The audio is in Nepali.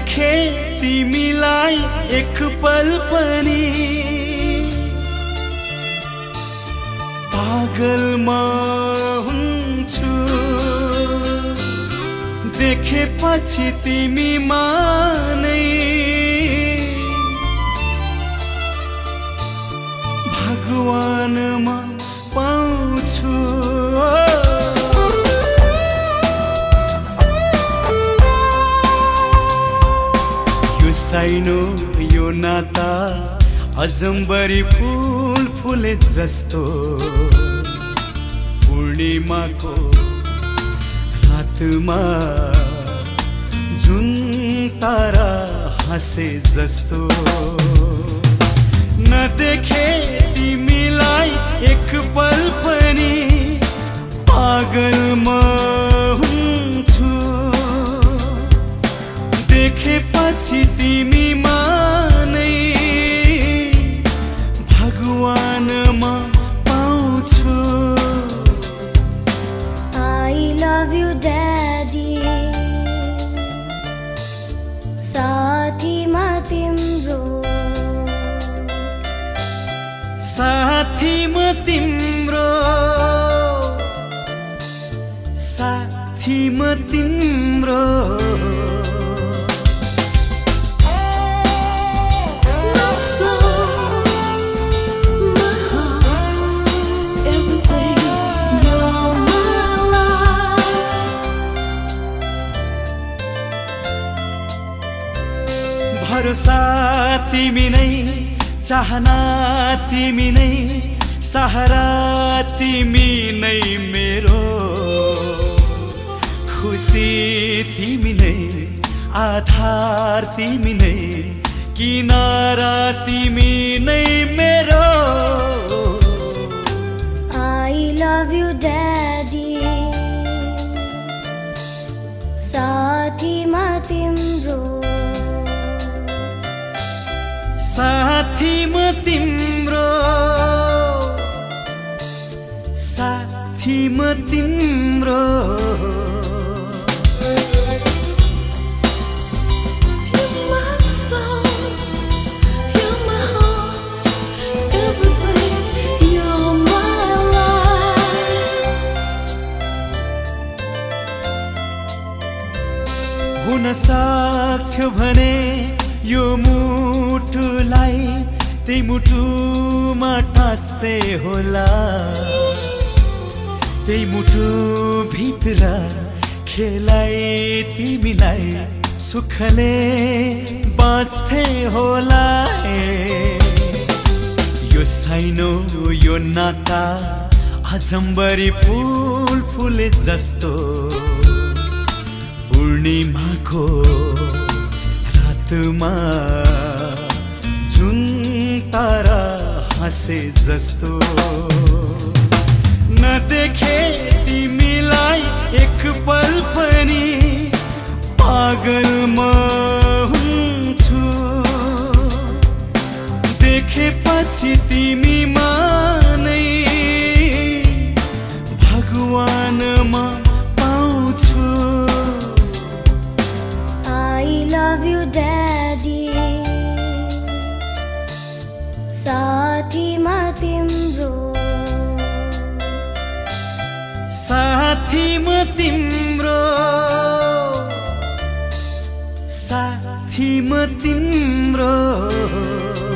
नदेखे तिमीलाई एक पल पनि पागल म हुन्छु देखेपछि तिमीमा नै भगवानमा पाउँछु यो साइनो यो नाता अजम्बरी फूल फुले जस्तो पूर्णिमाको रातमा जुन तारा हाँसे जस्तो नदेखे तिमीलाई एक पल पनि पागल म हुन्छु देखेपछि तिमीमा नै भगवानमा पाउँछु I love you daddy साथीमा तिम्रो साथीमा तिम्रो साथीमा तिम्रो My soul, my heart, everything, you're my life. भरोसा तिमी नै चाहना तिमी नै सहारा तिमी नै मेरो खुसी तिमी नै आधार तिमी नै किनारा तिमी नै मेरो I love you daddy साथीमा तिम्रो साथीमा तिम्रो साथीमा तिम्रो You're my soul, you're my heart, everything, you're my life. हुन सक्थ्यो भने यो मुटुलाई त्यही मुटुमा टाँस्दै होला त्यही मुटु भित्र खेलाइ तिमीलाई सुखले बाँच्थे होला यो साइनो यो नाता अजम्बरी फूल फुले जस्तो पूर्णिमाको रातमा जुन तारा हाँसे जस्तो नदेखे तिमीलाई एक पल पनि पागल म हुन्छु देखेपछि तिमीमा नै भगवानमा पाउँछु I love you daddy साथीमा तिम्रो साथीमा तिम्रो साथीमा तिम्रो